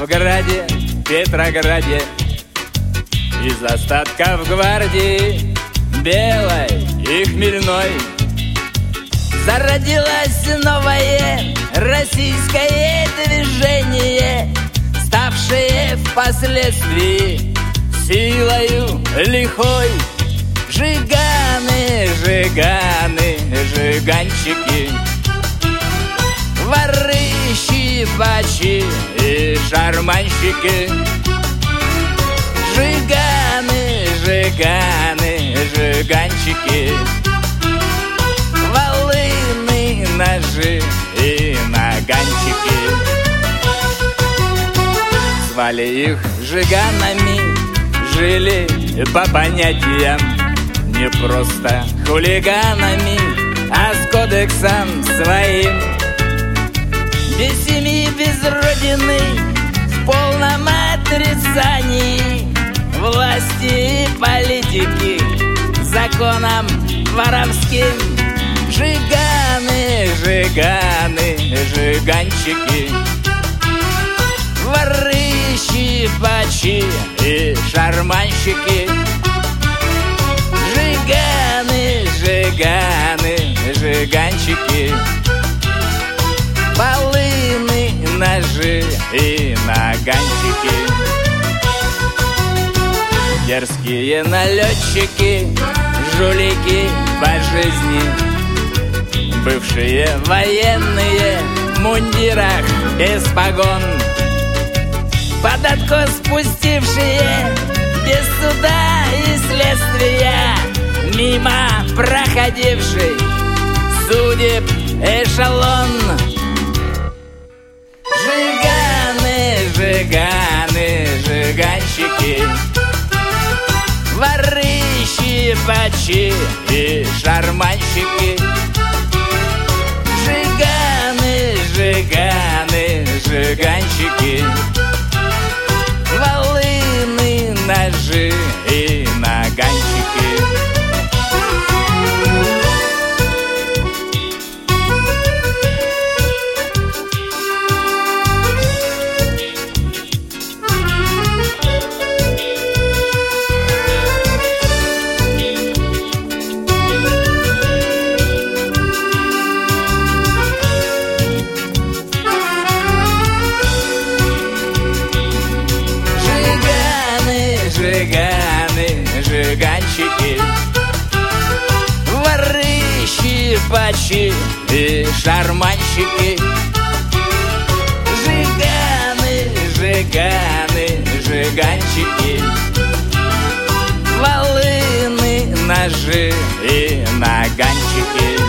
в граде Петрограде из остатков гвардии белой и хмельной зародилось новое российское движение, ставшее впоследствии силою лихой. Жиганы, жиганы, жиганчики, воры, щипачи и шарманщики. Жиганы, жиганы, жиганчики, волыны, ножи и наганчики. Звали их жиганами, жили по понятиям не просто хулиганами, а с кодексом своим. Без семьи, без родины, в полном отрицании власти и политики, законом воровским. Жиганы, жиганы, жиганчики, воры, щипачи и шарманщики. Жиганы, жиганы, жиганчики, волыны, ножи и наганчики. Дерзкие налетчики, жулики по жизни, бывшие военные в мундирах без погон, под откос спустившие без суда и следствия, мимо проходивший судеб эшелон. Жиганы, жиганы, жиганщики, воры, щипачи и шарманщики. Жиганы, жиганы, жиганщики, волыны, ножи и наганчики. Жиганы, жиганчики, воры, щипачи и шарманщики. Жиганы, жиганы, жиганчики, волыны, ножи и наганчики.